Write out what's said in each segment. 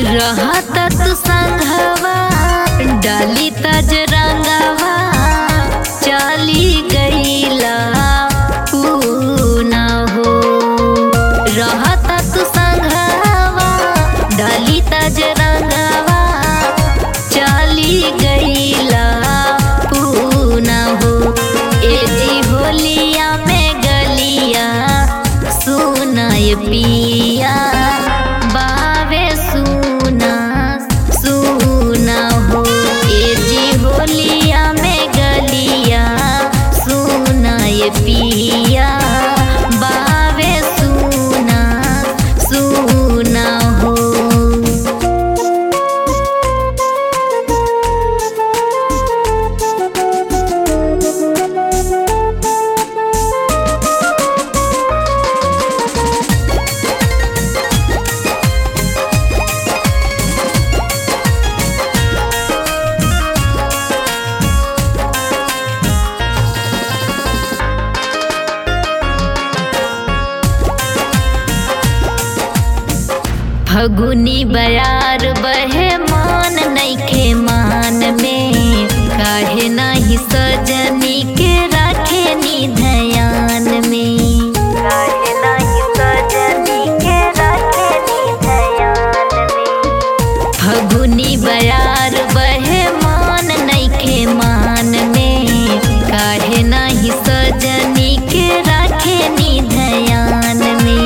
रहत तू संघवा डाली तज रंगवा चली गईला पूना हो। रहत तू संघवा डाली तज रंगवा चली गईला पूना हो। ए जी होलिया में गलिया सुनाय पिया बावे सुना सुना हो। ए जी होलिया में गलिया सुनाय पिया बावे सुना सुना हो। फगुनी बयार बहे मान नइखे मान में काहे नाही सजनी के राखे नी ध्यान में। काहे नाही सजनी के राखे नी ध्यान में। फगुनी बयार बहे मान नइखे मान में काहे नाही सजनी के राखे नी ध्यान में।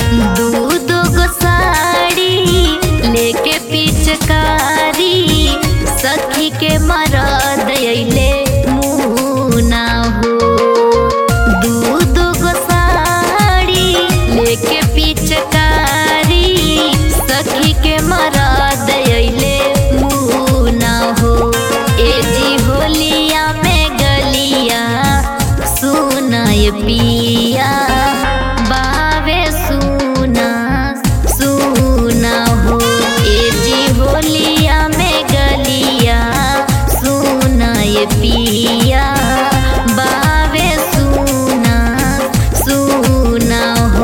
लेके पिचकारी सखी के मरद अइले मुना हो। दूध गो साड़ी लेके पिचकारी सखी के मरद अइले मुना हो। ए जी होलिया में गलिया सुनाय पिया बावे सुना सुना हो। होलिया में गलिया सुनाय पिया बावे सुना सुना हो।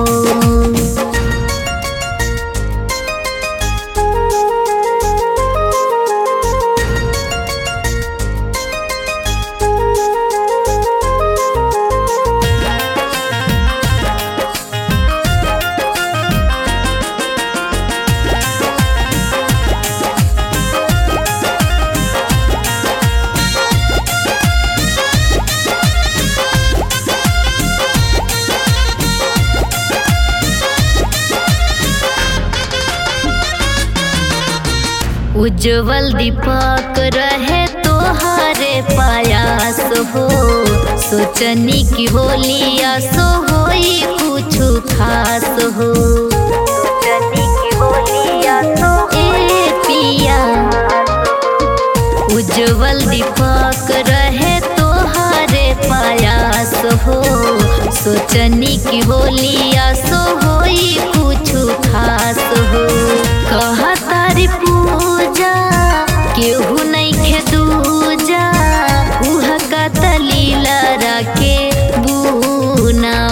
उज्जवल दीपक रहे तोहारे पायास हो। सोचनी की होलिया सो होई कुछु खास हो। सोचनी की होलिया सो ए पिया। उज्जवल दीपक रहे तोहारे पायास हो। सोचनी की होलिया सो होई कुछु खास हो। कहा तारी पूजा केहू नइखे दूजा उहा का तलीला राके बुना